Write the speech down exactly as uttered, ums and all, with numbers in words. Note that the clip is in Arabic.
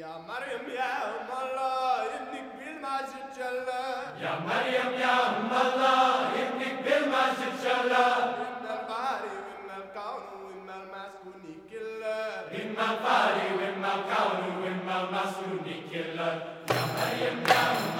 يا مريم يا أم الله ابنك بالمسجد جلة يا مريم يا أم الله ابنك بالمسجد جلة إن القاري وإما الكون وإما المسكون كله إما القاري وإما الكون وإما المسكون كله يا مريم يا أم